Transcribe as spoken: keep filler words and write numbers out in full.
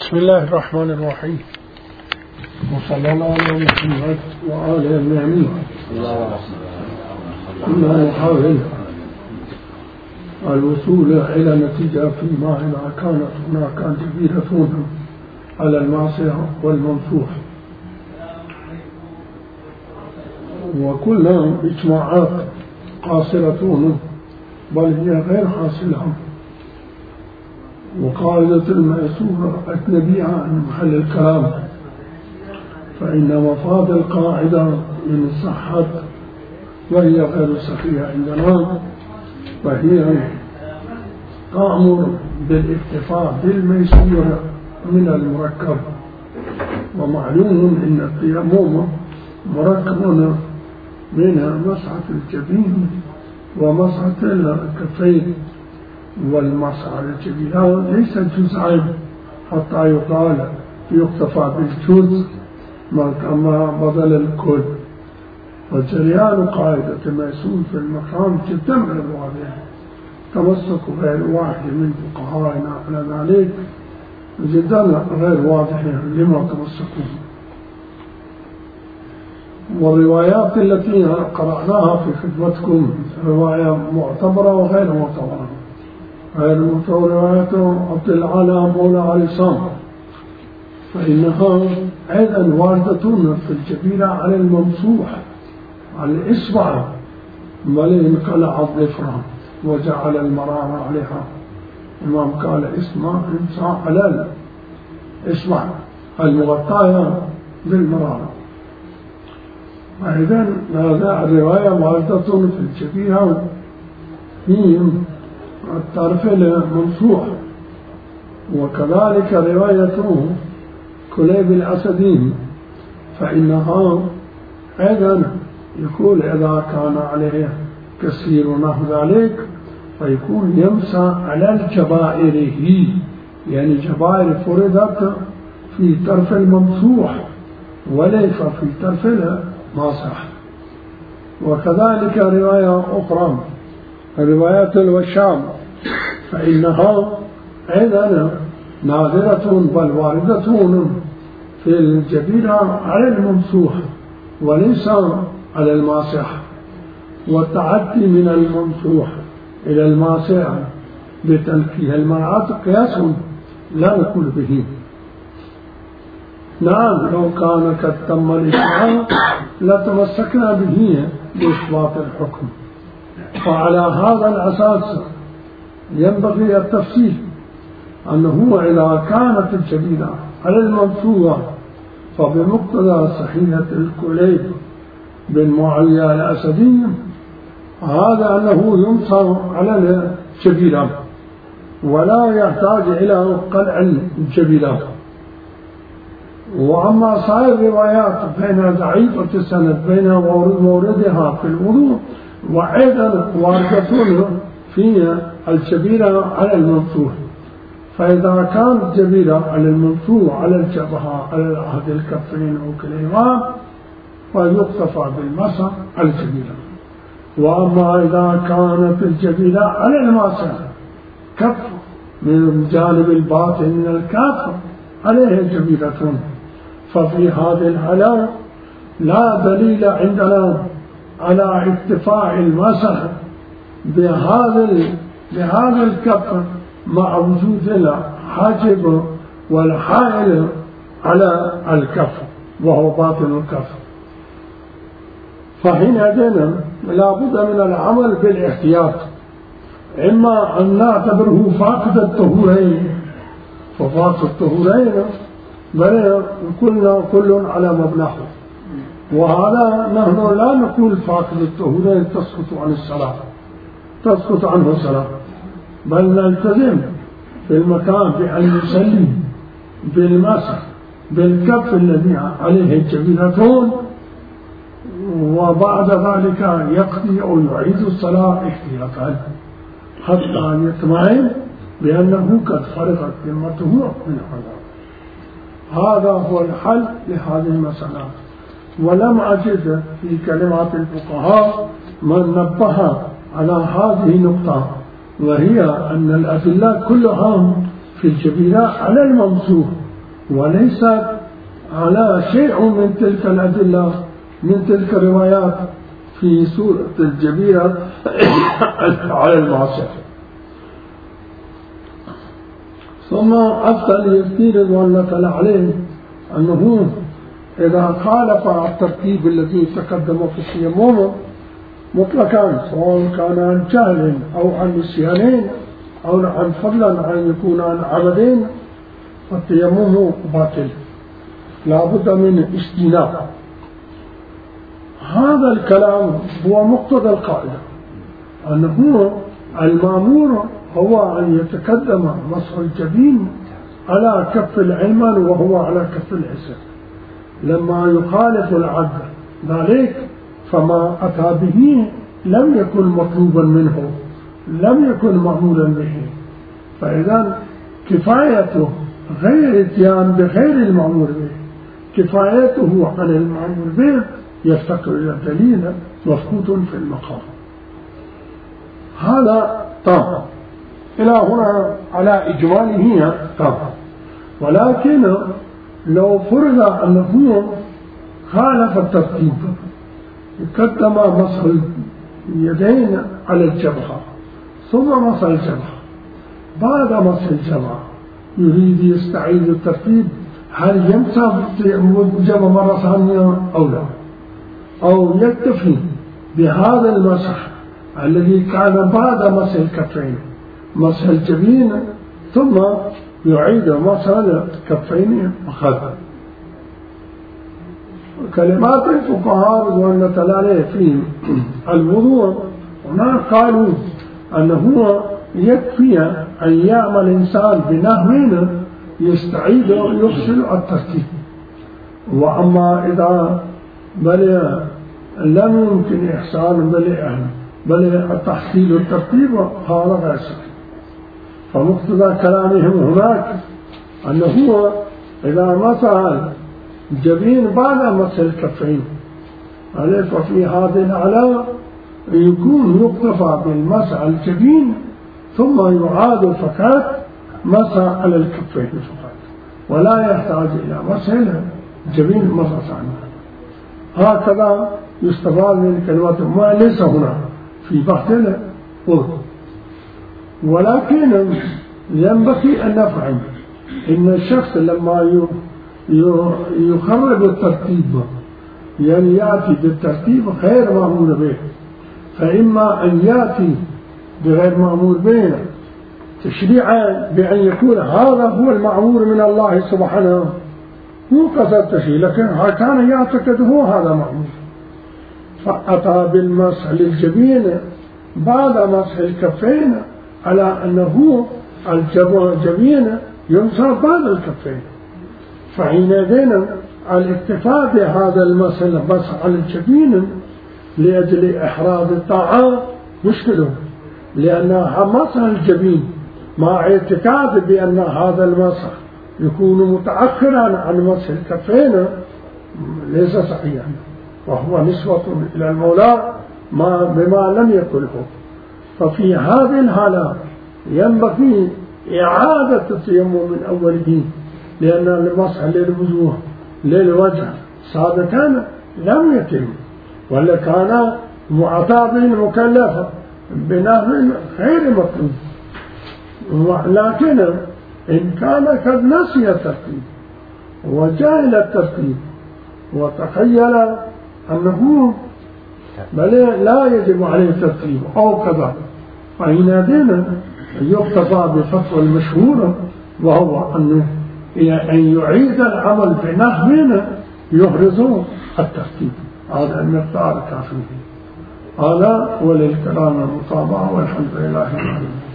بسم الله الرحمن الرحيم، وصلى الله على محمد وآله النعمين. كنا نحاول الوصول إلى نتيجة فيما إذا كانت هناك جبيرة على المعصية والمنصوح، وكلها إجماعات قاصرة بل هي غير حاصلة، وقاعدة المأثورة أجنبية عن محل الكلام، فإن مفاد القاعدة من صحت وهي غير صحيحة عندنا، فهي تأمر بالاكتفاء بالميسور من المركب، ومعلوم أن التيمم مركب من مسحة الجبين ومسحة الكفين، والمسح على الجبين ليس جزءا حتى يقال يكتفى بالجزء كما بدل الكل. وجريان قاعدة الميسور في المقام جدا غير واضح، تمسك غير واحد من فقهائنا على ذلك جدا غير واضح لما تمسكوا. والروايات التي قرأناها في خدمتكم رواية معتبرة وغير معتبرة. غير معتبرة رواية عبد العالى مولى علي صام، فإنها أيضا واردة في الجبيرة على الممسوح على الإصبع، بل انقلع الظفر وجعل المرارة عليها. الإمام قال اسمع امسح على الإصبع المغطاية بالمرارة. أيضا هذا الرواية واردة في الجبيرة في الطرف الممسوح، وكذلك رواية كليب الأسدين، فإنها أيضا يقول إذا كان عليه كثير نحو ذلك فيكون يمسح على الجبائر، يعني جبائر فردت في طرف الممسوح وليس في طرف الماسح. وكذلك رواية أخرى رواية الوشام، فإنها أيضا نادرة بل واردة في الجبيرة على الممسوح وليس على الماسح. والتعدي من الممسوح إلى الماسح بتنكيه المرأة قياس لا نقول به. نعم لو كان قد تم الإشعاع لتمسكنا به بإثبات الحكم، فعلى هذا الأساس ينبغي التفسير أنه إذا كانت الجبيرة على الممسوح فبمقتضى صحيحة الكليب بن معاوية الأسدي هذا أنه يمسح على الجبيرة ولا يحتاج إلى قلع الجبيرة. وأما صحيح الروايات بين ضعيفة السند بين موردها في الوضوء وأيضا واردة في الجبيرة على الممسوح، فإذا كانت الجبيرة على الممسوح على الجبهة على أحد الكفين أو كليهما فيكتفى بالمسح على الجبيرة. وأما إذا كانت الجبيرة على الماسح كف من الجانب الباطن من الكف عليه جبيرة، ففي هذه الحالة لا دليل عندنا على اكتفاء المسح بهذا بهذا الكف مع وجود الحاجب والحائل على الكف وهو باطن الكف. فحينئذ لا بد من العمل بالاحتياط، إما أن نعتبره فاقد الطهورين ففاقد الطهورين بل كلنا كل على مبلغه، وهذا نحن لا نقول فاقد الطهورين تسقط عن الصلاة تسقط عنه الصلاة، بل نلتزم في المكان بأن يصلي بالمسح بالكف الذي عليه الجبيرتون، وبعد ذلك يقضي أو يعيد الصلاة احتياطا حتى يطمئن بأنه قد فرغت ذمته من هذا. هذا هو الحل لهذه المسألة. ولم أجد في كلمات الفقهاء من نبه على هذه النقطة، وهي أن الأدلة كلها في الجبيرة على الممسوح وليس على شيء من تلك الأدلة من تلك الروايات في سورة الجبيرة على المعصية. ثم أفضل يذكر رضوان الله تعالى عليه أنه إذا خالف الترتيب الذي تقدم في التيمم مطلقا، سواء كان عن جهل أو عن نسيان أو عن فضلا عن يكون عن عبدين، فالتيمم باطل لا بد من اجتناب. هذا الكلام هو مقتضى القاعدة أنه المأمور هو أن يتقدم مسح الجبين على كف الأيمن وهو على كف اليسار. لما يخالف العبد ذلك فما أتى به لم يكن مطلوبا منه، لم يكن مأمورا به، فإذا كفايته غير اتيان بغير المأمور به، كفايته عن المأمور به يفتقر إلى دليل مفقود في المقام. هذا طبعا إلى هنا على إجماله طبعا. ولكن لو فرض أنه خالف الترتيب، قدم مسح اليدين على الجبهة ثم مسح الجبهة، بعد مسح الجبهة يريد يستعيد الترتيب، هل يمسح الجبهة مرة ثانية أو لا، أو يكتفي بهذا المسح الذي كان بعد مسح الكفين مسح الجبين ثم يعيد مسح الكفين فقط. كلمات الفقهاء رضوان الله تعالى في الوضوء هنا قالوا أنه يكفي أن يعمل الإنسان بنحو يستعيد ويحسن الترتيب. وأما إذا بل لم يمكن إحسان بل بل تحصيل الترتيب هذا غير صحيح. فمقتضى كلامهم هناك أنه إذا مسح الجبين بعد مسح الكفين عليه، ففي هذه الحالة يكون يكتفى بالمسح الجبين ثم يعاد فقط مسح على الكفين فقط، ولا يحتاج إلى مسح الجبين مرة ثانية. هكذا يستفاد من كلمات ما ليس هنا في بحث الوضوء. ولكن ينبغي أن نفهم إن الشخص لما يخرب الترتيب يعني يأتي بالترتيب غير مأمور به، فإما أن يأتي بغير مأمور به تشريعا بأن يكون هذا هو المأمور من الله سبحانه، مو قصد تشريع، لكن كان يعتقد هو هذا مأمور، فأتى بالمسح للجبين بعد مسح الكفين على أنه الجبين يمسح بعد الكفين، فحينئذ الاكتفاء بهذا المسح المسح على الجبين لأجل إحراز الطاعة مشكلة، لأن مسح الجبين مع اعتقاد بأن هذا المسح يكون متأخرا عن مسح الكفين ليس صحيحا، وهو نسبة إلى المولى ما بما لم يقله. ففي هذه الحالة ينبغي إعادة التيمم من أوله، لأن المسح للوجوه للوجه سابقا لم يتم، ولا كان معتاد مكلفا بنحو غير مطلوب. لكن إن كان قد نسي الترتيب وجهل الترتيب وتخيل أنه بل لا يجب عليه الترتيب أو كذا، فحينئذ يقتضى بفتوى المشهورة، وهو أن يعيد العمل بنحو يحرز الترتيب. هذا المقدار كافي. هذا وللكلام المطابعة، والحمد لله رب العالمين.